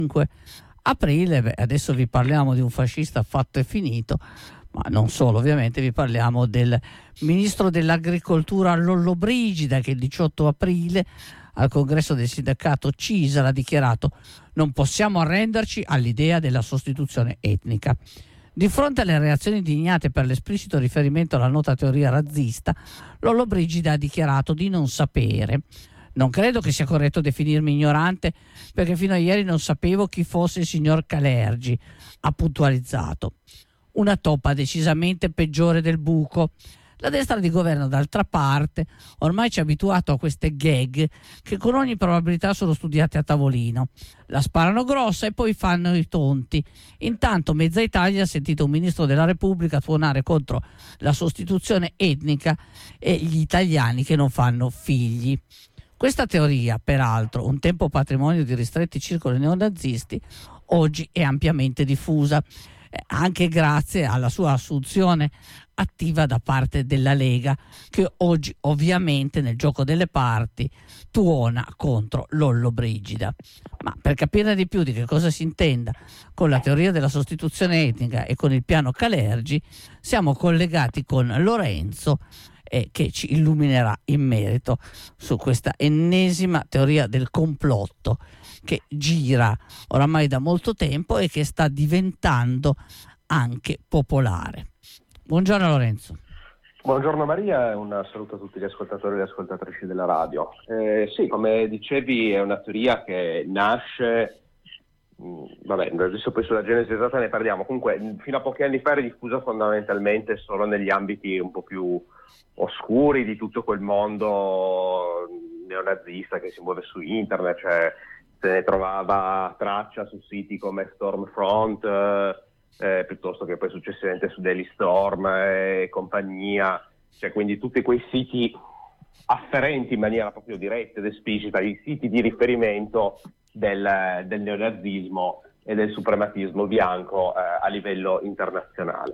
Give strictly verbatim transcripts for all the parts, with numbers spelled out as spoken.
aprile. Beh, adesso vi parliamo di un fascista fatto e finito, ma non solo, ovviamente vi parliamo del ministro dell'agricoltura Lollobrigida, che il diciotto aprile al congresso del sindacato CISAL ha dichiarato: non possiamo arrenderci all'idea della sostituzione etnica. Di fronte alle reazioni indignate per l'esplicito riferimento alla nota teoria razzista, Lollobrigida ha dichiarato di non sapere. Non credo che sia corretto definirmi ignorante, perché fino a ieri non sapevo chi fosse il signor Calergi, ha puntualizzato. Una toppa decisamente peggiore del buco. La destra di governo, d'altra parte, ormai ci ha abituato a queste gag che con ogni probabilità sono studiate a tavolino. La sparano grossa e poi fanno i tonti. Intanto mezza Italia ha sentito un ministro della Repubblica tuonare contro la sostituzione etnica e gli italiani che non fanno figli. Questa teoria, peraltro, un tempo patrimonio di ristretti circoli neonazisti, oggi è ampiamente diffusa, eh, anche grazie alla sua assunzione attiva da parte della Lega, che oggi ovviamente nel gioco delle parti tuona contro Lollobrigida. Ma per capire di più di che cosa si intenda con la teoria della sostituzione etnica e con il piano Calergi, siamo collegati con Lorenzo, eh, che ci illuminerà in merito su questa ennesima teoria del complotto che gira oramai da molto tempo e che sta diventando anche popolare. Buongiorno Lorenzo. Buongiorno Maria e un saluto a tutti gli ascoltatori e le ascoltatrici della radio. Eh, sì, come dicevi, è una teoria che nasce, mh, vabbè, adesso poi sulla genesi esatta ne parliamo, comunque fino a pochi anni fa era diffusa fondamentalmente solo negli ambiti un po' più oscuri di tutto quel mondo neonazista che si muove su internet, cioè se ne trovava traccia su siti come Stormfront, eh, Eh, piuttosto che poi successivamente su Daily Storm e compagnia, cioè quindi tutti quei siti afferenti in maniera proprio diretta ed esplicita, i siti di riferimento del, del neonazismo e del suprematismo bianco eh, a livello internazionale.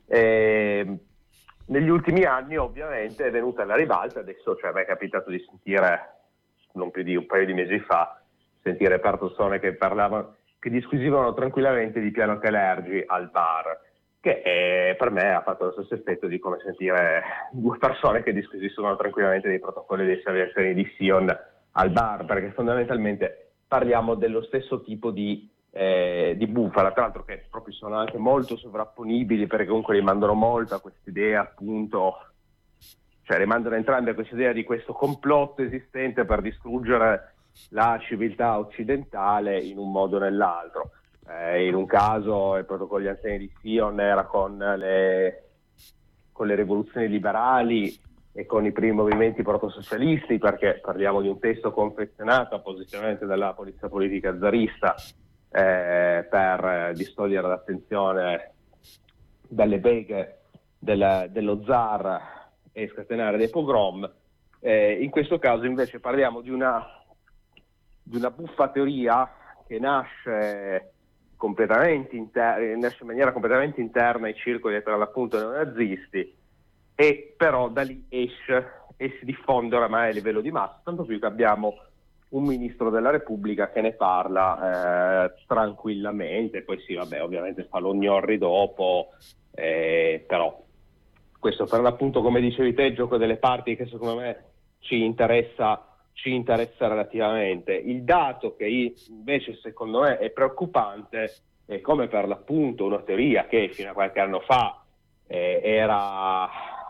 E negli ultimi anni ovviamente è venuta alla ribalta, adesso cioè, mi è capitato di sentire, non più di un paio di mesi fa, sentire persone che parlavano che disquisivano tranquillamente di piano Calergi al bar, che eh, per me ha fatto lo stesso effetto di come sentire due persone che disquisivano tranquillamente dei protocolli dei salvazioni di Sion al bar, perché fondamentalmente parliamo dello stesso tipo di, eh, di bufala, tra l'altro che proprio sono anche molto sovrapponibili, perché comunque rimandano molto a quest'idea appunto, cioè rimandano entrambi a quest'idea di questo complotto esistente per distruggere la civiltà occidentale in un modo o nell'altro. Eh, in un caso il protocollo di anziani di Sion era con le, con le rivoluzioni liberali e con i primi movimenti protosocialisti, perché parliamo di un testo confezionato appositamente dalla polizia politica zarista eh, per eh, distogliere l'attenzione dalle beghe del, dello zar e scatenare dei pogrom. Eh, in questo caso invece parliamo di una di una buffa teoria che nasce completamente inter- nasce in maniera completamente interna ai circoli per l'appunto neonazisti, e però da lì esce e si diffonde oramai a livello di massa, tanto più che abbiamo un ministro della Repubblica che ne parla eh, tranquillamente, poi sì, vabbè, ovviamente fa l'ognorri dopo, eh, però questo per l'appunto, come dicevi te, il gioco delle parti che secondo me ci interessa ci interessa relativamente. Il dato che invece secondo me è preoccupante è come per l'appunto una teoria che fino a qualche anno fa eh, era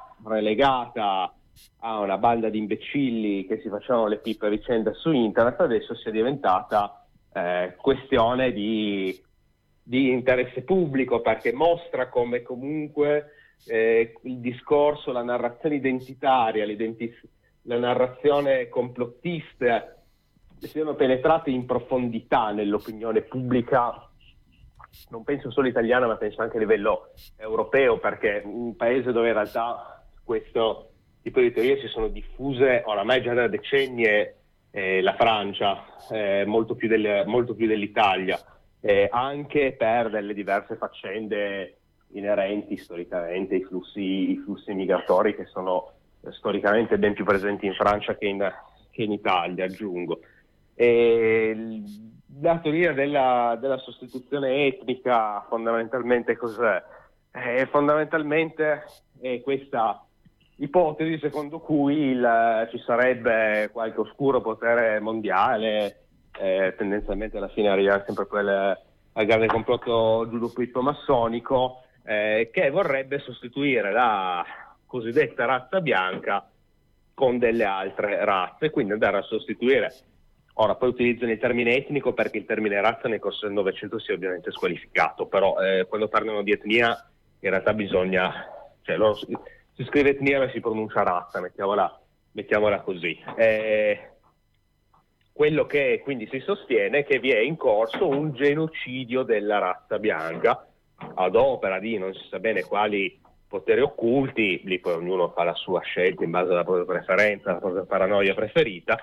relegata a una banda di imbecilli che si facevano le pippe a vicenda su internet, adesso sia diventata eh, questione di, di interesse pubblico, perché mostra come comunque eh, il discorso, la narrazione identitaria, l'identità, la narrazione complottista siano penetrate in profondità nell'opinione pubblica, non penso solo italiana ma penso anche a livello europeo, perché un paese dove in realtà questo tipo di teorie si sono diffuse oramai già da decenni è eh, la Francia, eh, molto più del, molto più dell'Italia, eh, anche per delle diverse faccende inerenti storicamente ai flussi, i flussi migratori che sono storicamente ben più presenti in Francia che in, che in Italia, aggiungo. E la teoria della, della sostituzione etnica fondamentalmente cos'è? Eh, fondamentalmente è questa ipotesi secondo cui il, ci sarebbe qualche oscuro potere mondiale, eh, tendenzialmente alla fine arriva sempre quel, al grande complotto giudopitto-massonico, eh, che vorrebbe sostituire la cosiddetta razza bianca con delle altre razze, quindi andare a sostituire. Ora, poi utilizzano il termine etnico perché il termine razza nel corso del Novecento si è ovviamente squalificato, però eh, quando parlano di etnia in realtà bisogna, cioè loro si, si scrive etnia ma si pronuncia razza, mettiamola, mettiamola così. Eh, quello che quindi si sostiene è che vi è in corso un genocidio della razza bianca ad opera di non si sa bene quali poteri occulti, lì poi ognuno fa la sua scelta in base alla propria preferenza, alla propria paranoia preferita,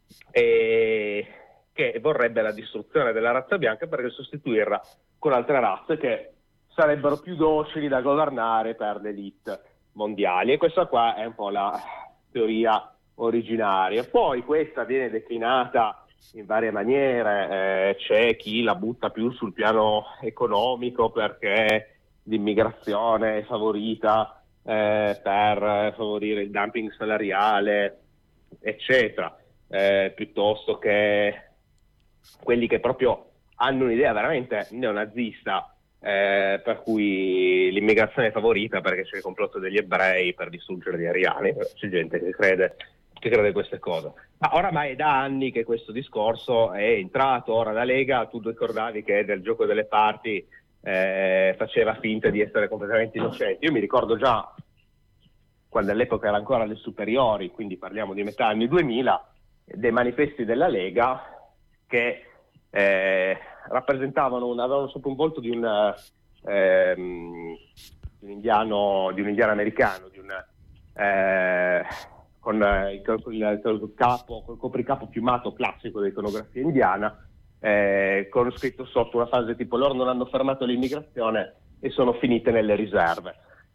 e che vorrebbe la distruzione della razza bianca per sostituirla con altre razze che sarebbero più docili da governare per le elite mondiali, e questa qua è un po' la teoria originaria. Poi questa viene declinata in varie maniere, eh, c'è chi la butta più sul piano economico perché l'immigrazione è favorita eh, per favorire il dumping salariale, eccetera. Eh, piuttosto che quelli che proprio hanno un'idea veramente neonazista, eh, per cui l'immigrazione è favorita perché c'è il complotto degli ebrei per distruggere gli ariani. C'è gente che crede, che crede queste cose, ma oramai è da anni che questo discorso è entrato. Ora la Lega, tu ricordavi che del gioco delle parti eh, faceva finta di essere completamente innocente. Io mi ricordo già quando all'epoca era ancora alle superiori, quindi parliamo di metà anni duemila, dei manifesti della Lega che eh, rappresentavano un, avevano sopra un volto di un, ehm, di un indiano, di un indiano americano, di un, eh, con il, il, il capo, col copricapo piumato classico dell'iconografia indiana, eh, con scritto sotto una frase tipo: loro non hanno fermato l'immigrazione e sono finite nelle riserve.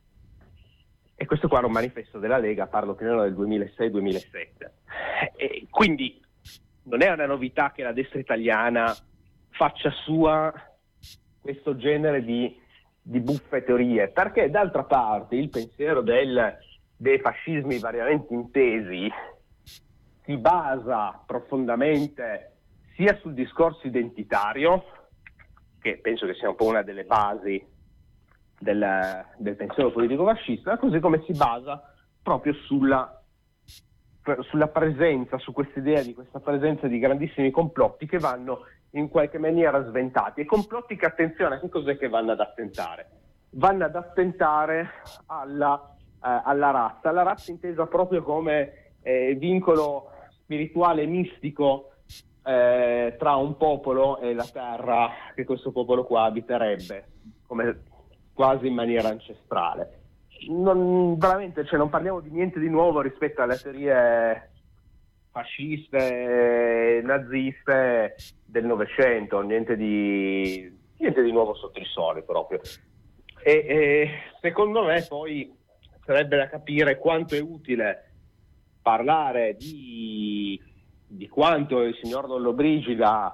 E questo qua era un manifesto della Lega, parlo più o meno del duemilasei duemilasette. E quindi non è una novità che la destra italiana faccia sua questo genere di, di buffe teorie, perché d'altra parte il pensiero del, dei fascismi variamente intesi si basa profondamente sia sul discorso identitario, che penso che sia un po' una delle basi Del, del pensiero politico fascista, così come si basa proprio sulla, sulla presenza, su questa idea di questa presenza di grandissimi complotti che vanno in qualche maniera sventati, e complotti che, attenzione, che cos'è che vanno ad attentare? Vanno ad attentare alla, eh, alla razza, alla razza intesa proprio come eh, vincolo spirituale mistico eh, tra un popolo e la terra che questo popolo qua abiterebbe, come quasi in maniera ancestrale. Non, veramente, cioè, non parliamo di niente di nuovo rispetto alle teorie fasciste, naziste del Novecento, niente di, niente di nuovo sotto il sole proprio. E, e secondo me poi sarebbe da capire quanto è utile parlare di, di quanto il signor Lollobrigida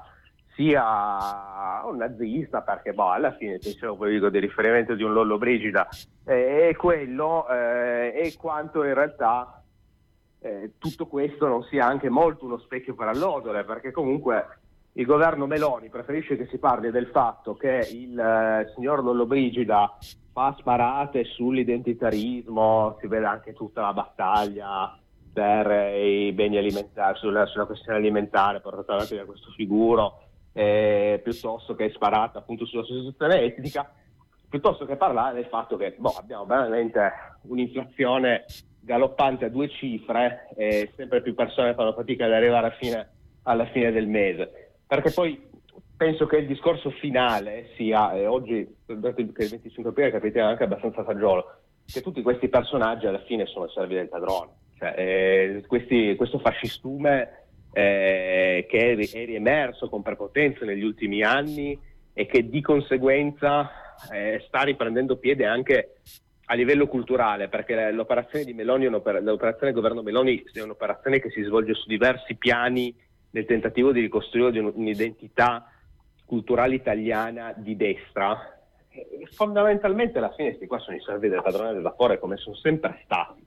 sia un nazista, perché boh, alla fine il pensiero politico di riferimento di un Lollobrigida eh, è quello, eh, e quanto in realtà eh, tutto questo non sia anche molto uno specchio per allodole, perché comunque il governo Meloni preferisce che si parli del fatto che il eh, signor Lollobrigida fa sparate sull'identitarismo, si vede anche tutta la battaglia per eh, i beni alimentari, sulla, sulla questione alimentare portata avanti da questo figuro, Eh, piuttosto che sparata appunto sulla sostituzione etnica, piuttosto che parlare del fatto che boh, abbiamo veramente un'inflazione galoppante a due cifre e sempre più persone fanno fatica ad arrivare a fine, alla fine del mese. Perché poi penso che il discorso finale sia, e oggi che il venticinque aprile capite anche abbastanza fagiolo, che tutti questi personaggi alla fine sono servi del padrone, cioè eh, questi, questo fascistume Eh, che è, è riemerso con prepotenza negli ultimi anni e che di conseguenza eh, sta riprendendo piede anche a livello culturale, perché l'operazione di Meloni, l'operazione del governo Meloni è un'operazione che si svolge su diversi piani nel tentativo di ricostruire un'identità culturale italiana di destra, e fondamentalmente alla fine questi qua sono i servi del padrone del vapore, come sono sempre stati.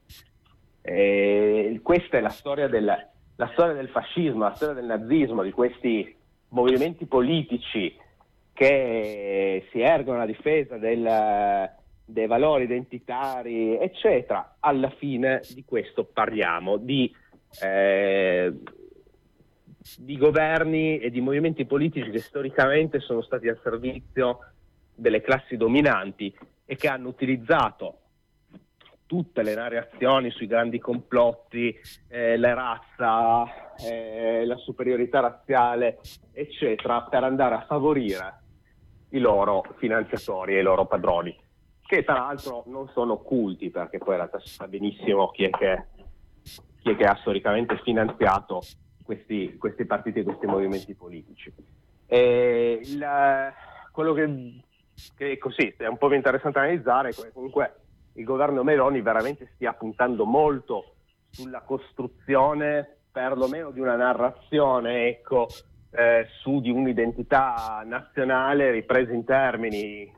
E questa è la storia del, la storia del fascismo, la storia del nazismo, di questi movimenti politici che si ergono alla difesa del, dei valori identitari, eccetera. Alla fine di questo parliamo, di, eh, di governi e di movimenti politici che storicamente sono stati al servizio delle classi dominanti e che hanno utilizzato tutte le narrazioni sui grandi complotti, eh, la razza, eh, la superiorità razziale, eccetera, per andare a favorire i loro finanziatori e i loro padroni, che tra l'altro non sono occulti, perché poi in realtà si sa benissimo chi è che, chi è che ha storicamente finanziato questi, questi partiti e questi movimenti politici. E il, quello che, che così è un po' interessante analizzare è che comunque il governo Meloni veramente stia puntando molto sulla costruzione perlomeno di una narrazione, ecco, eh, su di un'identità nazionale ripresa in termini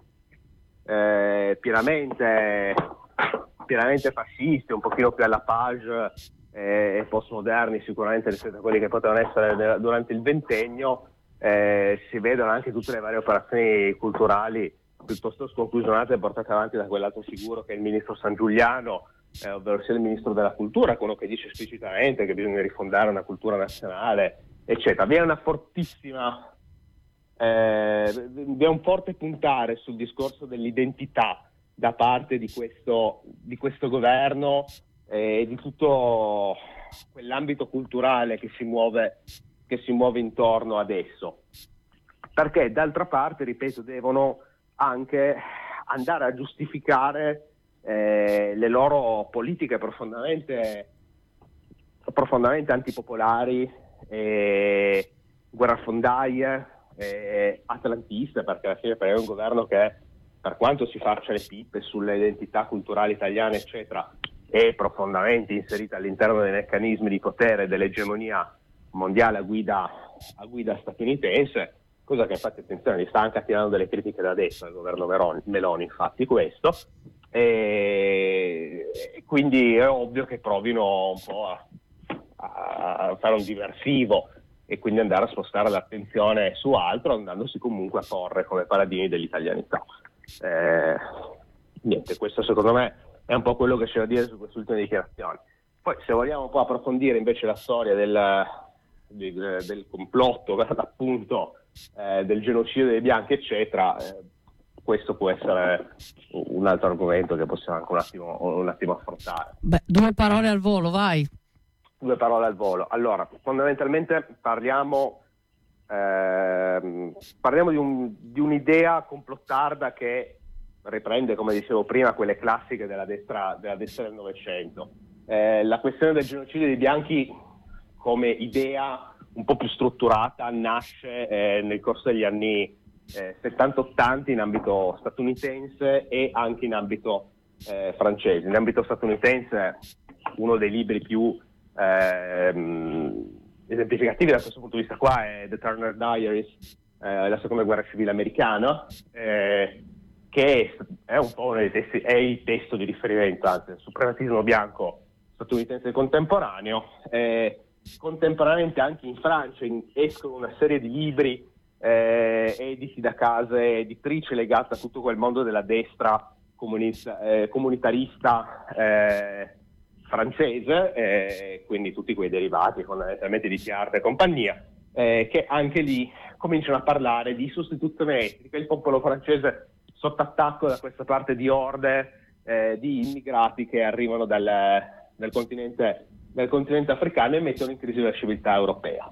eh, pienamente, pienamente fascisti, un pochino più alla page eh, e postmoderni sicuramente rispetto a quelli che potevano essere durante il ventennio. Eh, si vedono anche tutte le varie operazioni culturali piuttosto sconclusionate portate avanti da quell'altro figuro che è il ministro San Giuliano, eh, ovvero sia il ministro della cultura, quello che dice esplicitamente che bisogna rifondare una cultura nazionale, eccetera. Vi è una fortissima eh, vi è un forte puntare sul discorso dell'identità da parte di questo, di questo governo e eh, di tutto quell'ambito culturale che si muove che si muove intorno ad esso, perché d'altra parte, ripeto, devono anche andare a giustificare eh, le loro politiche profondamente profondamente antipopolari, eh, guerrafondaie, eh, atlantiste, perché alla fine è un governo che, per quanto si faccia le pippe sulle identità culturali italiane eccetera, è profondamente inserita all'interno dei meccanismi di potere dell'egemonia mondiale a guida, a guida statunitense, cosa che infatti, attenzione, gli sta anche attirando delle critiche da destra al governo Meloni, Meloni infatti questo, e quindi è ovvio che provino un po' a, a fare un diversivo e quindi andare a spostare l'attenzione su altro, andandosi comunque a porre come paladini dell'italianità. Eh, niente, questo secondo me è un po' quello che c'è da dire su queste ultime dichiarazioni. Poi se vogliamo un po' approfondire invece la storia del, del, del complotto, appunto, eh, del genocidio dei bianchi eccetera, eh, questo può essere un altro argomento che possiamo anche un attimo, un attimo affrontare. Beh, due parole al volo, vai. Due parole al volo. Allora, fondamentalmente parliamo ehm, parliamo di, un, di un'idea complottarda che riprende, come dicevo prima, quelle classiche della destra, della destra del Novecento. Eh, la questione del genocidio dei bianchi come idea un po' più strutturata nasce eh, nel corso degli anni eh, settanta ottanta in ambito statunitense e anche in ambito eh, francese. In ambito statunitense uno dei libri più eh, esemplificativi da questo punto di vista qua è The Turner Diaries, eh, la seconda guerra civile americana, eh, che è un po' uno dei testi, è il testo di riferimento, anzi, il suprematismo bianco statunitense contemporaneo. Eh, contemporaneamente anche in Francia in, escono una serie di libri eh, editi da case editrici legate a tutto quel mondo della destra comunista, eh, comunitarista eh, francese, eh, quindi tutti quei derivati fondamentalmente di Chiarte e compagnia, eh, che anche lì cominciano a parlare di sostituzione etnica, il popolo francese sotto attacco da questa parte di orde eh, di immigrati che arrivano dal, dal, continente, dal continente africano e mettono in crisi la civiltà europea.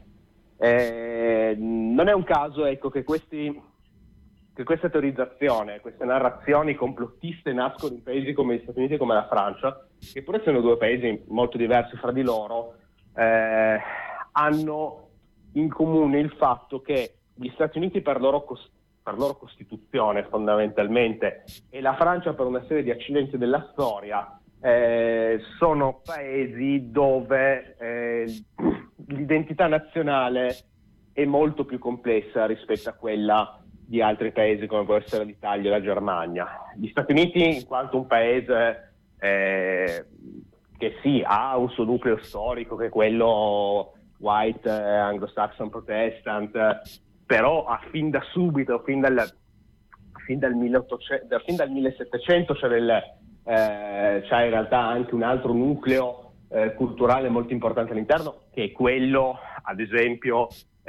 Eh, non è un caso, ecco, che, questi, che questa teorizzazione, queste narrazioni complottiste nascono in paesi come gli Stati Uniti e come la Francia, che pur essendo due paesi molto diversi fra di loro, eh, hanno in comune il fatto che gli Stati Uniti per loro cost- per loro Costituzione fondamentalmente e la Francia per una serie di accidenti della storia eh, sono paesi dove eh, l'identità nazionale è molto più complessa rispetto a quella di altri paesi come può essere l'Italia e la Germania. Gli Stati Uniti, in quanto un paese eh, che sì, ha un suo nucleo storico, che è quello white, eh, anglo-saxon protestant, eh, però ha fin da subito, fin dal, fin dal, milleottocento, fin dal millesettecento c'è, del, eh, c'è in realtà anche un altro nucleo eh, culturale molto importante all'interno, che è quello, ad esempio,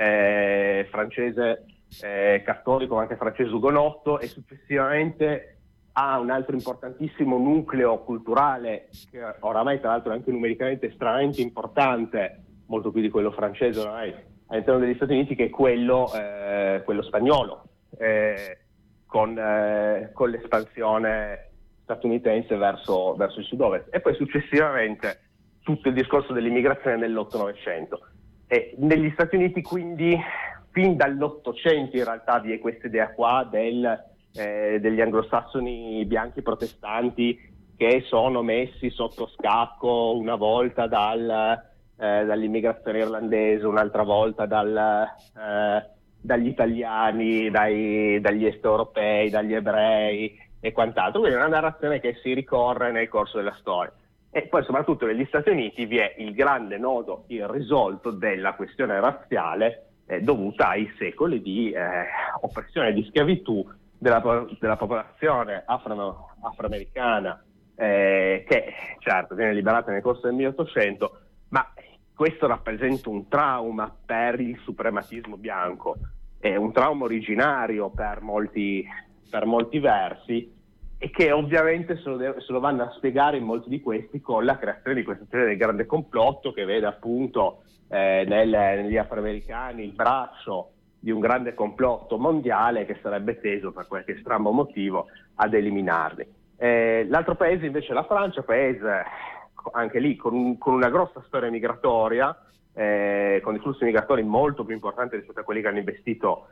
eh, francese eh, cattolico, anche francese ugonotto, e successivamente ha un altro importantissimo nucleo culturale che oramai tra l'altro è anche numericamente estremamente importante, molto più di quello francese oramai all'interno degli Stati Uniti, che è quello, eh, quello spagnolo, eh, con, eh, con l'espansione statunitense verso, verso il sud-ovest, e poi successivamente tutto il discorso dell'immigrazione nell'otto novecento. E negli Stati Uniti quindi fin dall'Ottocento in realtà vi è questa idea qua del Eh, degli anglosassoni bianchi protestanti che sono messi sotto scacco una volta dal, eh, dall'immigrazione irlandese, un'altra volta dal, eh, dagli italiani, dai, dagli est europei, dagli ebrei e quant'altro. Quindi è una narrazione che si ricorre nel corso della storia. E poi soprattutto negli Stati Uniti vi è il grande nodo irrisolto della questione razziale eh, dovuta ai secoli di eh, oppressione e di schiavitù Della, della popolazione afro, afroamericana eh, che certo viene liberata nel corso del milleottocento, ma questo rappresenta un trauma per il suprematismo bianco, è un trauma originario per molti, per molti versi, e che ovviamente se lo, deve, se lo vanno a spiegare in molti di questi con la creazione di questa teoria del grande complotto, che vede appunto eh, nel, negli afroamericani il braccio di un grande complotto mondiale che sarebbe teso per qualche strano motivo ad eliminarli. Eh, l'altro paese invece è la Francia, paese anche lì con, un, con una grossa storia migratoria, eh, con dei flussi migratori molto più importanti rispetto a quelli che hanno investito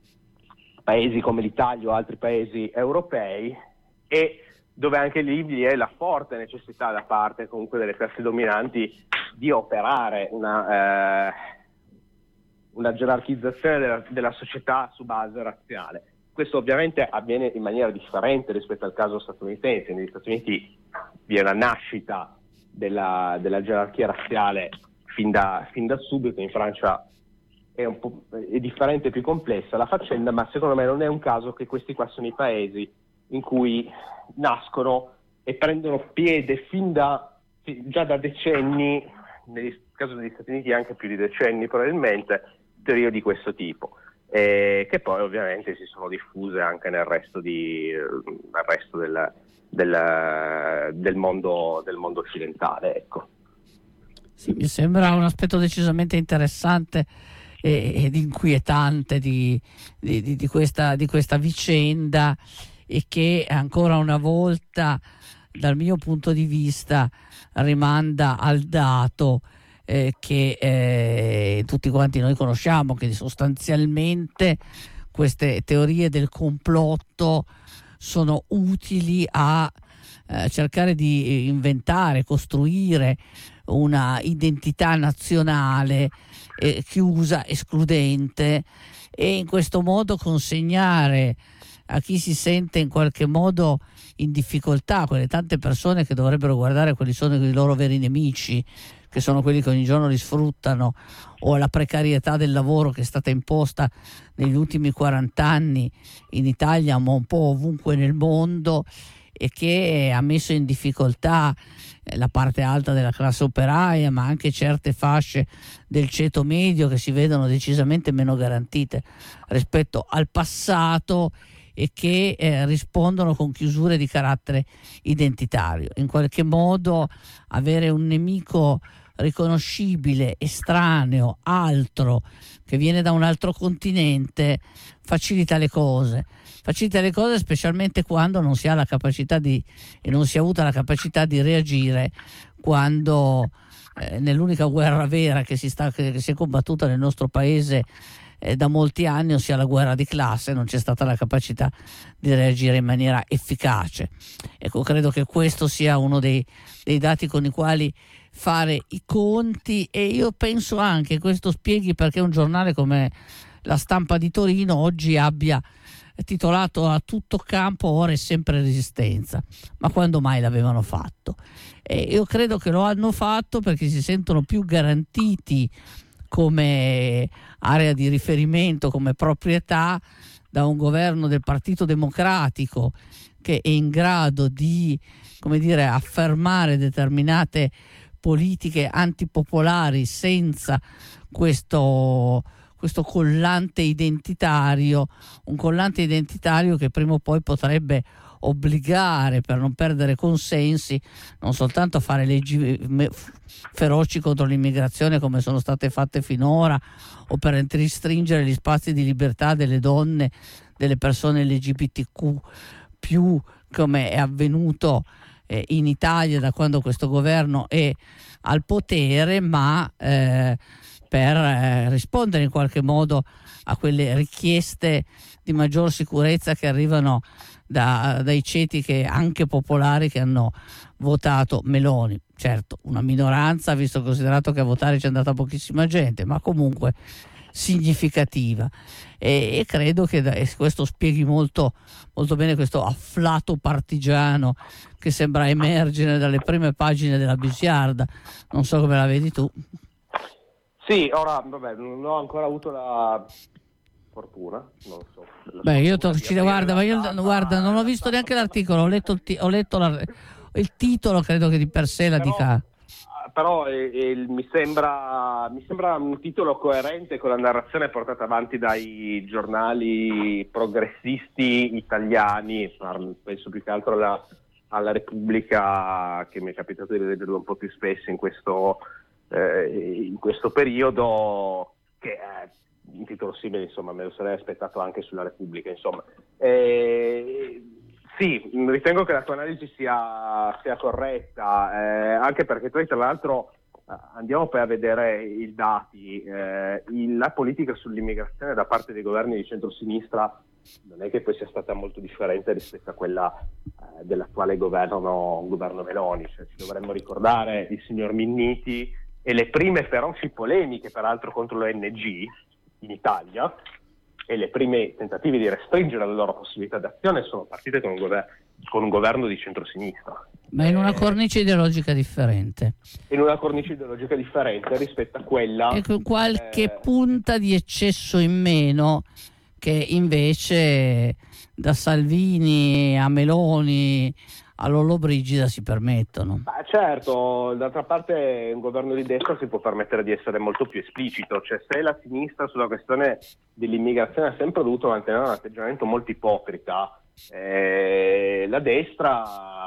paesi come l'Italia o altri paesi europei, e dove anche lì vi è la forte necessità da parte comunque delle classi dominanti di operare una... Eh, una gerarchizzazione della, della società su base razziale. Questo ovviamente avviene in maniera differente rispetto al caso statunitense. Negli Stati Uniti vi è una nascita della, della gerarchia razziale fin da, fin da subito. In Francia è, un po', è differente e più complessa la faccenda, ma secondo me non è un caso che questi qua sono i paesi in cui nascono e prendono piede fin da, già da decenni, nel caso degli Stati Uniti anche più di decenni probabilmente, teorie di questo tipo, eh, che poi ovviamente si sono diffuse anche nel resto, di, nel resto del, del, del, mondo, del mondo occidentale. Ecco. Sì, mi sembra un aspetto decisamente interessante ed inquietante di, di, di, questa, di questa vicenda, e che ancora una volta dal mio punto di vista rimanda al dato Eh, che eh, tutti quanti noi conosciamo, che sostanzialmente queste teorie del complotto sono utili a eh, cercare di inventare, costruire una identità nazionale eh, chiusa, escludente, e in questo modo consegnare a chi si sente in qualche modo in difficoltà, quelle tante persone che dovrebbero guardare quali sono i loro veri nemici, che sono quelli che ogni giorno li sfruttano, o la precarietà del lavoro che è stata imposta negli ultimi quaranta anni in Italia, ma un po' ovunque nel mondo, e che ha messo in difficoltà la parte alta della classe operaia, ma anche certe fasce del ceto medio che si vedono decisamente meno garantite rispetto al passato, e che eh, rispondono con chiusure di carattere identitario. In qualche modo avere un nemico riconoscibile, estraneo, altro, che viene da un altro continente, facilita le cose. Facilita le cose specialmente quando non si ha la capacità di, e non si è avuta la capacità di reagire quando eh, nell'unica guerra vera che si, sta, che si è combattuta nel nostro paese eh, da molti anni, ossia la guerra di classe. Non c'è stata la capacità di reagire in maniera efficace. Ecco, credo che questo sia uno dei, dei dati con i quali fare i conti, e io penso anche questo spieghi perché un giornale come La Stampa di Torino oggi abbia titolato a tutto campo "Ora è sempre Resistenza". Ma quando mai l'avevano fatto? E io credo che lo hanno fatto perché si sentono più garantiti come area di riferimento, come proprietà, da un governo del Partito Democratico che è in grado di, come dire, affermare determinate politiche antipopolari senza questo, questo collante identitario, un collante identitario che prima o poi potrebbe obbligare, per non perdere consensi, non soltanto a fare leggi feroci contro l'immigrazione come sono state fatte finora, o per restringere gli spazi di libertà delle donne, delle persone L G B T Q più, come è avvenuto eh, in Italia da quando questo governo è al potere, ma eh, per eh, rispondere in qualche modo a quelle richieste di maggior sicurezza che arrivano da, dai ceti che, anche popolari, che hanno votato Meloni. Certo, una minoranza, visto considerato che a votare c'è andata pochissima gente, ma comunque significativa, e, e credo che da, e questo spieghi molto, molto bene questo afflato partigiano che sembra emergere dalle prime pagine della Bisiarda. Non so come la vedi tu. Sì, ora vabbè, non ho ancora avuto la fortuna, non so. Beh, io to- ci guarda, ma io guarda, non ho visto neanche l'articolo, ho letto il, ti- ho letto la, il titolo, credo che di per sé la però, dica. Però eh, eh, mi sembra mi sembra un titolo coerente con la narrazione portata avanti dai giornali progressisti italiani. Penso più che altro alla, alla Repubblica, che mi è capitato di leggerlo un po' più spesso in questo eh, in questo periodo, che è un titolo simile, insomma, me lo sarei aspettato anche sulla Repubblica, insomma. Eh, sì, ritengo che la tua analisi sia, sia corretta, eh, anche perché poi, tra l'altro, andiamo poi a vedere i dati. Eh, il, la politica sull'immigrazione da parte dei governi di centrosinistra non è che poi sia stata molto differente rispetto a quella eh, dell'attuale governo, governo Meloni. Cioè, ci dovremmo ricordare il signor Minniti e le prime feroci polemiche, peraltro, contro l'O N G in Italia, e le prime tentativi di restringere le loro possibilità d'azione sono partite con un, gover- con un governo di centrosinistra. Ma in una eh, cornice ideologica differente. In una cornice ideologica differente rispetto a quella... E con qualche eh, punta di eccesso in meno, che invece da Salvini a Meloni a Lollobrigida si permettono. Ma certo, d'altra parte un governo di destra si può permettere di essere molto più esplicito. Cioè, se la sinistra sulla questione dell'immigrazione ha sempre dovuto mantenere un atteggiamento molto ipocrita, eh, la destra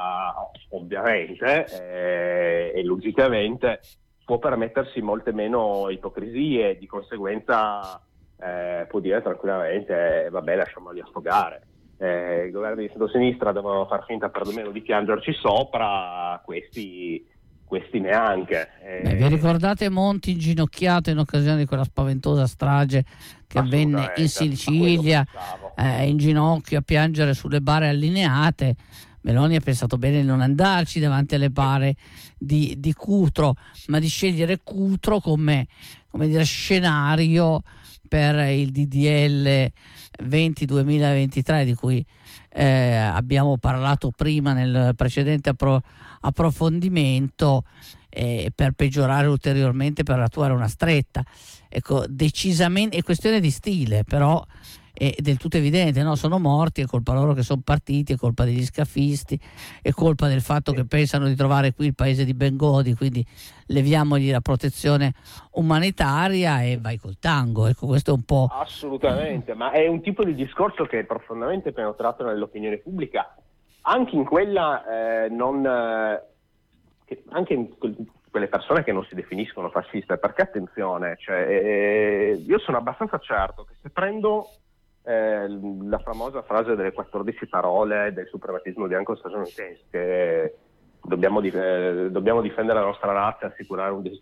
ovviamente eh, e logicamente può permettersi molte meno ipocrisie, di conseguenza eh, può dire tranquillamente vabbè, lasciamoli affogare. Eh, I governi di centrosinistra devono far finta perlomeno di piangerci sopra, questi, questi neanche. Eh, Beh, vi ricordate Monti inginocchiato in occasione di quella spaventosa strage che avvenne in Sicilia, eh, in ginocchio a piangere sulle bare allineate? Meloni ha pensato bene di non andarci davanti alle bare di, di Cutro, ma di scegliere Cutro come, come dire, scenario per il D D L venti duemilaventitré, di cui eh, abbiamo parlato prima nel precedente appro- approfondimento, eh, per peggiorare ulteriormente, per attuare una stretta. Ecco, decisamente è questione di stile, però è del tutto evidente, no? Sono morti, è colpa loro che sono partiti, è colpa degli scafisti, è colpa del fatto che pensano di trovare qui il paese di Bengodi, quindi leviamogli la protezione umanitaria e vai col tango. Ecco, questo è un po'... Assolutamente, ma è un tipo di discorso che è profondamente penetrato nell'opinione pubblica, anche in quella eh, non eh, che, anche in quelle persone che non si definiscono fasciste, perché attenzione, cioè, eh, io sono abbastanza certo che se prendo Eh, la famosa frase delle quattordici parole del suprematismo bianco statunitense, che dobbiamo, dif- eh, dobbiamo difendere la nostra razza e assicurare un, des-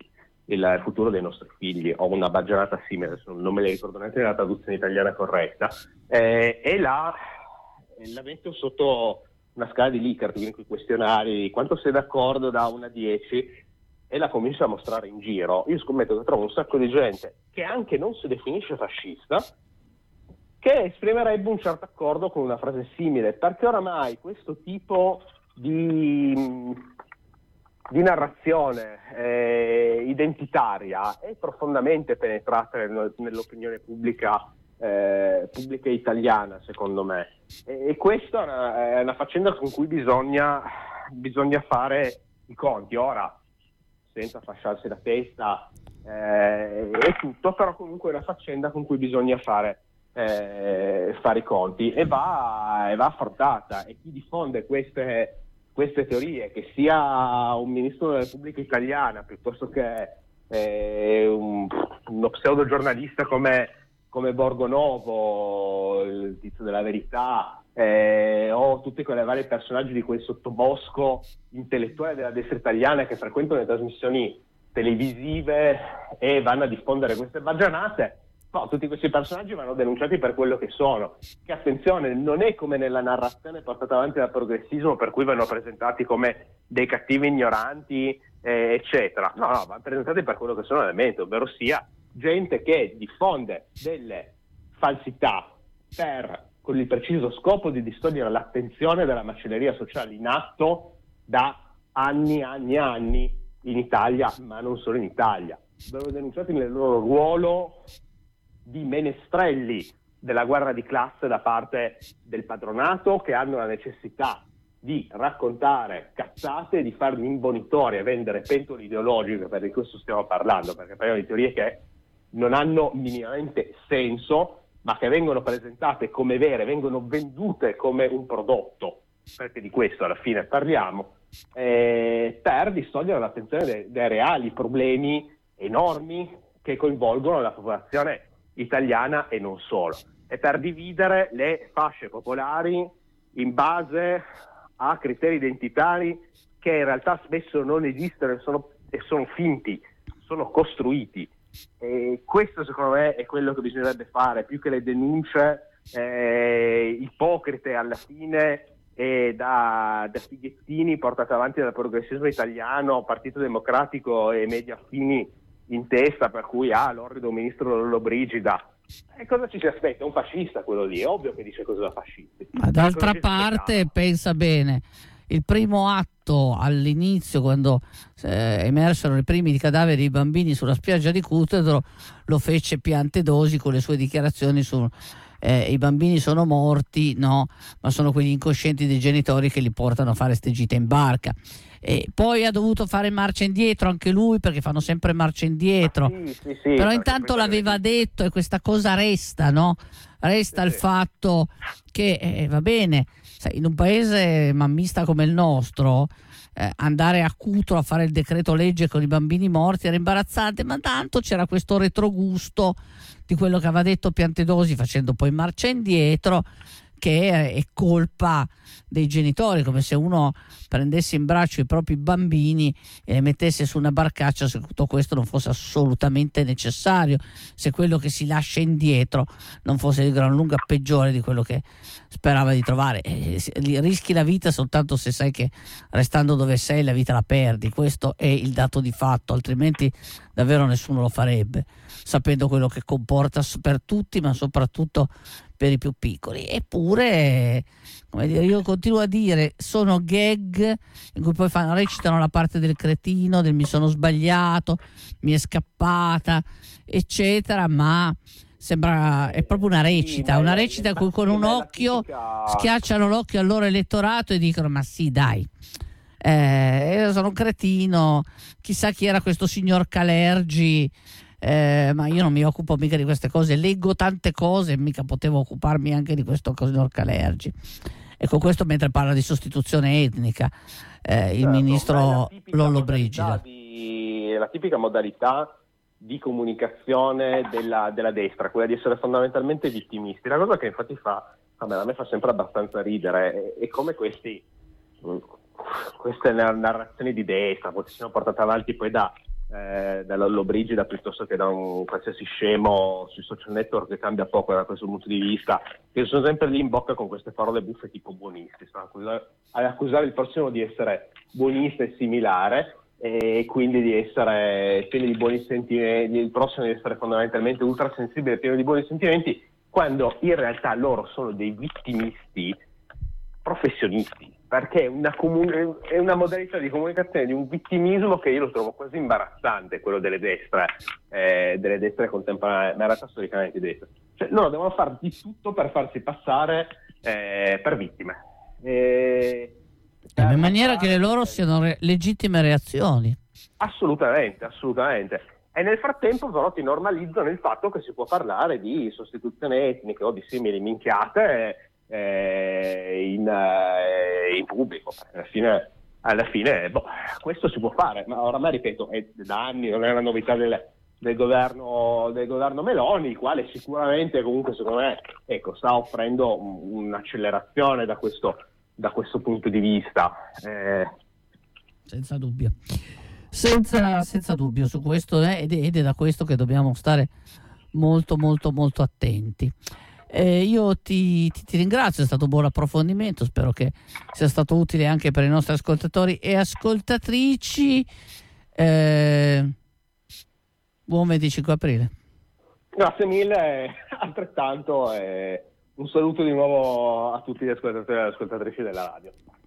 il futuro dei nostri figli, o una baggianata simile, non me le ricordo neanche la traduzione italiana corretta, eh, e la, la metto sotto una scala di Likert, quindi quei questionari, quanto sei d'accordo da uno a dieci, e la comincia a mostrare in giro. Io scommetto che trovo un sacco di gente che anche non si definisce fascista, che esprimerebbe un certo accordo con una frase simile, perché oramai questo tipo di, di narrazione eh, identitaria è profondamente penetrata nel, nell'opinione pubblica Eh, pubblica italiana, secondo me, e, e questa è una, è una faccenda con cui bisogna bisogna fare i conti, ora senza fasciarsi la testa eh, e tutto, però comunque è una faccenda con cui bisogna fare eh, fare i conti, e va, e va affrontata, e chi diffonde queste queste teorie, che sia un ministro della Repubblica Italiana piuttosto che eh, un, uno pseudo giornalista come come Borgonovo, il tizio della Verità, eh, o tutti quei vari personaggi di quel sottobosco intellettuale della destra italiana che frequentano le trasmissioni televisive e vanno a diffondere queste baggianate, no, tutti questi personaggi vanno denunciati per quello che sono, che attenzione, non è come nella narrazione portata avanti dal progressismo, per cui vanno presentati come dei cattivi ignoranti, eh, eccetera. No, no, vanno presentati per quello che sono realmente, ovvero sia gente che diffonde delle falsità per, con il preciso scopo di distogliere l'attenzione dalla macelleria sociale in atto da anni, anni, anni in Italia, ma non solo in Italia. Vengono denunciati nel loro ruolo di menestrelli della guerra di classe da parte del padronato, che hanno la necessità di raccontare cazzate, di fare l'imbonitore e vendere pentole ideologiche, per di questo stiamo parlando, perché parliamo di teorie che non hanno minimamente senso, ma che vengono presentate come vere, vengono vendute come un prodotto, perché di questo alla fine parliamo, eh, per distogliere l'attenzione dei, dei reali problemi enormi che coinvolgono la popolazione italiana e non solo, e per dividere le fasce popolari in base a criteri identitari che in realtà spesso non esistono e sono, e sono finti, sono costruiti. E questo secondo me è quello che bisognerebbe fare, più che le denunce eh, ipocrite alla fine e da, da fighettini portate avanti dal progressismo italiano, Partito Democratico e media affini in testa, per cui ah, l'orrido ministro Lollobrigida. E cosa ci si aspetta? Un fascista quello lì, è ovvio che dice cose da fascisti. Ma d'altra parte pensa bene, il primo atto all'inizio, quando eh, emersero i primi cadaveri di bambini sulla spiaggia di Cutro, lo fece Piantedosi con le sue dichiarazioni su eh, i bambini sono morti, no, ma sono quegli incoscienti dei genitori che li portano a fare ste gite in barca. E poi ha dovuto fare marcia indietro anche lui, perché fanno sempre marcia indietro. Sì, sì, sì, però intanto l'aveva detto, e questa cosa resta, no? Resta sì, il sì. fatto che eh, va bene, sai, in un paese mammista come il nostro eh, andare a Cutro a fare il decreto legge con i bambini morti era imbarazzante, ma tanto c'era questo retrogusto di quello che aveva detto Piantedosi, facendo poi marcia indietro, che è colpa dei genitori, come se uno prendesse in braccio i propri bambini e li mettesse su una barcaccia, se tutto questo non fosse assolutamente necessario, se quello che si lascia indietro non fosse di gran lunga peggiore di quello che sperava di trovare. E rischi la vita soltanto se sai che restando dove sei la vita la perdi, questo è il dato di fatto, altrimenti davvero nessuno lo farebbe, sapendo quello che comporta per tutti, ma soprattutto per i più piccoli. Eppure, come dire, io continuo a dire, sono gag in cui poi fanno, recitano la parte del cretino, del mi sono sbagliato, mi è scappata, eccetera, ma sembra è proprio una recita, una recita in cui con un occhio schiacciano l'occhio al loro elettorato e dicono ma sì dai, eh, io sono un cretino, chissà chi era questo signor Calergi. Eh, ma io non mi occupo mica di queste cose, leggo tante cose, mica potevo occuparmi anche di questo signor Calergi. E con questo, mentre parla di sostituzione etnica, eh, il certo, ministro Lollobrigida, è la tipica modalità di comunicazione della, della destra, quella di essere fondamentalmente vittimisti. La cosa che infatti fa, a me, a me fa sempre abbastanza ridere è, è come questi queste narrazioni di destra poi siano portate avanti poi da eh, da Lollobrigida piuttosto che da un qualsiasi scemo sui social network che cambia poco da questo punto di vista, che sono sempre lì in bocca con queste parole buffe tipo buonisti, stanno accusare, ad accusare il prossimo di essere buonista e similare, e quindi di essere pieno di buoni sentimenti, il prossimo di essere fondamentalmente ultrasensibile e pieno di buoni sentimenti, quando in realtà loro sono dei vittimisti professionisti, perché è una, comun- è una modalità di comunicazione di un vittimismo che io lo trovo quasi imbarazzante, quello delle destre, eh, delle destre contemporanee, ma in realtà storicamente destre. Cioè, loro devono fare di tutto per farsi passare eh, per vittime. E, per in maniera che le loro siano re- legittime reazioni. Assolutamente, assolutamente. E nel frattempo però ti normalizzano il fatto che si può parlare di sostituzione etnica o di simili minchiate eh, in, eh, in pubblico. Alla fine, alla fine boh, questo si può fare, ma oramai ripeto, è da anni, non è una novità del, del, governo, del governo Meloni, il quale sicuramente comunque secondo me ecco, sta offrendo un, un'accelerazione da questo, da questo punto di vista. Eh, senza dubbio. Senza, senza dubbio su questo eh, ed, ed è da questo che dobbiamo stare molto molto molto attenti. Eh, io ti, ti, ti ringrazio, è stato un buon approfondimento, spero che sia stato utile anche per i nostri ascoltatori e ascoltatrici. Eh, buon venticinque aprile. Grazie mille, altrettanto, e un saluto di nuovo a tutti gli ascoltatori e le ascoltatrici della radio.